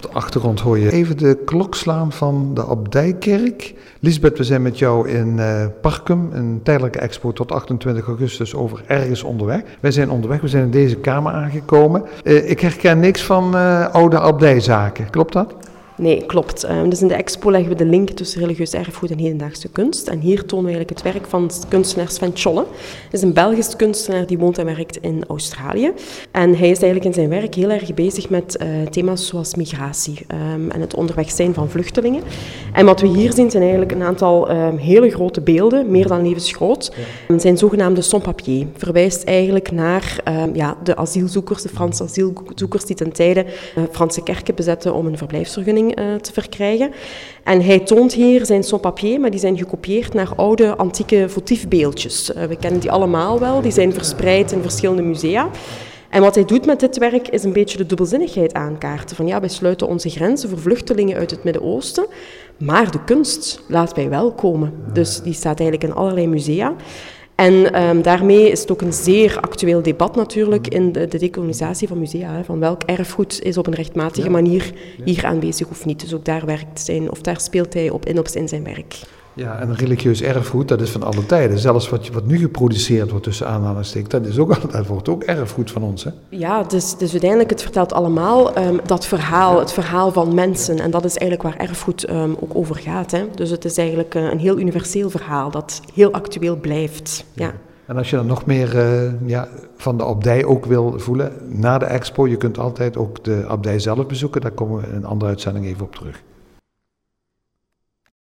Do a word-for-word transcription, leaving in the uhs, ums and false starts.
de achtergrond hoor je even de klok slaan van de Abdijkerk. Lisbeth, we zijn met jou in uh, Parkum, een tijdelijke expo tot achtentwintig augustus over ergens onderweg. Wij zijn onderweg, we zijn in deze kamer aangekomen. Uh, ik herken niks van uh, oude abdijzaken, klopt dat? Nee, klopt. Um, dus in de expo leggen we de link tussen religieus erfgoed en hedendaagse kunst. En hier tonen we eigenlijk het werk van kunstenaar Sven Tjolle. Hij is een Belgisch kunstenaar die woont en werkt in Australië. En hij is eigenlijk in zijn werk heel erg bezig met uh, thema's zoals migratie um, en het onderweg zijn van vluchtelingen. En wat we hier zien zijn eigenlijk een aantal um, hele grote beelden, meer dan levensgroot. Ja. Zijn zogenaamde sans-papiers verwijst eigenlijk naar um, ja, de asielzoekers, de Franse asielzoekers die ten tijde uh, Franse kerken bezetten om een verblijfsvergunning Uh, te verkrijgen. En hij toont hier zijn sans-papiers, maar die zijn gekopieerd naar oude, antieke votiefbeeldjes. Uh, we kennen die allemaal wel, die zijn verspreid in verschillende musea. En wat hij doet met dit werk is een beetje de dubbelzinnigheid aankaarten. Van ja, wij sluiten onze grenzen voor vluchtelingen uit het Midden-Oosten, maar de kunst laten wij wel komen. Dus die staat eigenlijk in allerlei musea. En um, daarmee is het ook een zeer actueel debat natuurlijk in de, de dekolonisatie van musea. Hè, van welk erfgoed is op een rechtmatige ja. manier hier aanwezig of niet. Dus ook daar werkt zijn, of daar speelt hij op in op in zijn werk. Ja, en religieus erfgoed, dat is van alle tijden. Zelfs wat, wat nu geproduceerd wordt tussen aanhalingstekens, dat is ook, dat wordt ook erfgoed van ons, hè? Ja, dus, dus uiteindelijk, het vertelt allemaal um, dat verhaal, het verhaal van mensen. En dat is eigenlijk waar erfgoed um, ook over gaat, hè? Dus het is eigenlijk uh, een heel universeel verhaal dat heel actueel blijft, ja. Ja. En als je dan nog meer uh, ja, van de abdij ook wil voelen, na de expo, je kunt altijd ook de abdij zelf bezoeken. Daar komen we in een andere uitzending even op terug.